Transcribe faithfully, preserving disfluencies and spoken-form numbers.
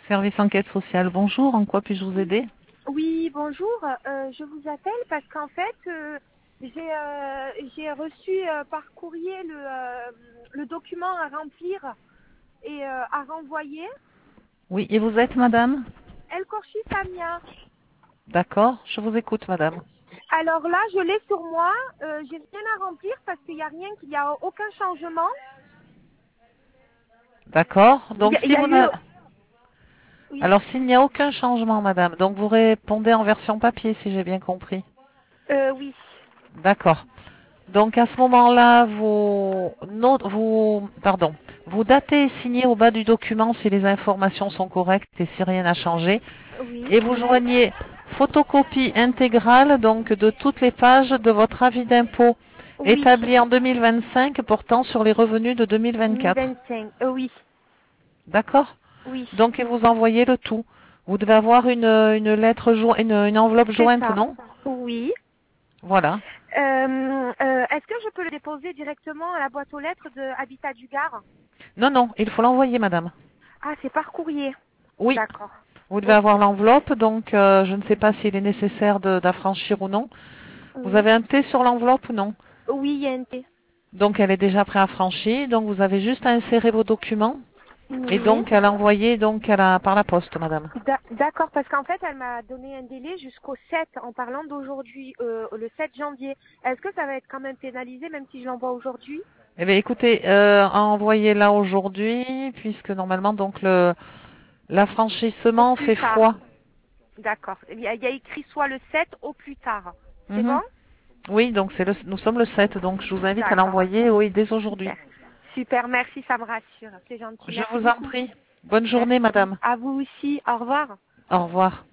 Service enquête sociale, bonjour, en quoi puis-je vous aider? Oui, bonjour. Euh, je vous appelle parce qu'en fait, euh, j'ai euh, j'ai reçu euh, par courrier le, euh, le document à remplir et euh, à renvoyer. Oui, et vous êtes madame? El Korchi Samia. D'accord, je vous écoute madame. Alors là, je l'ai sur moi. Euh, j'ai rien à remplir parce qu'il n'y a rien, qu'il n'y a aucun changement. D'accord, Il y donc a, il si y a vous eu... n'a- Oui. Alors s'il n'y a aucun changement madame, donc vous répondez en version papier si j'ai bien compris. Euh, oui. D'accord. Donc à ce moment-là, vous, no- vous, pardon, vous datez et signez au bas du document si les informations sont correctes et si rien n'a changé. Oui. Et vous joignez photocopie intégrale donc de toutes les pages de votre avis d'impôt Oui. établi en deux mille vingt-cinq portant sur les revenus de deux mille vingt-quatre. deux mille vingt-cinq. Euh, oui. D'accord? Oui. Donc et vous envoyez le tout. Vous devez avoir une, une lettre jo- une, une enveloppe C'est jointe, ça. non? Oui. Voilà. Euh, euh, Est-ce que je peux le déposer directement à la boîte aux lettres de Habitat du Gard? Non, non, il faut l'envoyer, madame. Ah, c'est par courrier. Oui. D'accord. Vous devez Ok. avoir l'enveloppe, donc euh, je ne sais pas s'il est nécessaire de- d'affranchir ou non. Vous Oui. avez un T sur l'enveloppe ou non? Oui, il y a un T. Donc elle est déjà préaffranchie, donc vous avez juste à insérer vos documents et Oui. donc à l'envoyer donc à la, par la poste, madame. D'a- D'accord, parce qu'en fait, elle m'a donné un délai jusqu'au sept en parlant d'aujourd'hui, euh, le sept janvier. Est-ce que ça va être quand même pénalisé, même si je l'envoie aujourd'hui? Eh bien écoutez, euh, envoyez-la aujourd'hui, puisque normalement donc le Au l'affranchissement plus fait tard. foi. D'accord. Il y a, il y a écrit soit le sept au plus tard. C'est Mhm. bon? Oui, donc c'est le nous sommes le sept, donc je vous invite à D'accord. l'envoyer, oui, dès aujourd'hui. Super. Super, merci, ça me rassure. C'est gentil. Je Merci vous en beaucoup. prie. Bonne journée, Merci. madame. À vous aussi. Au revoir. Au revoir.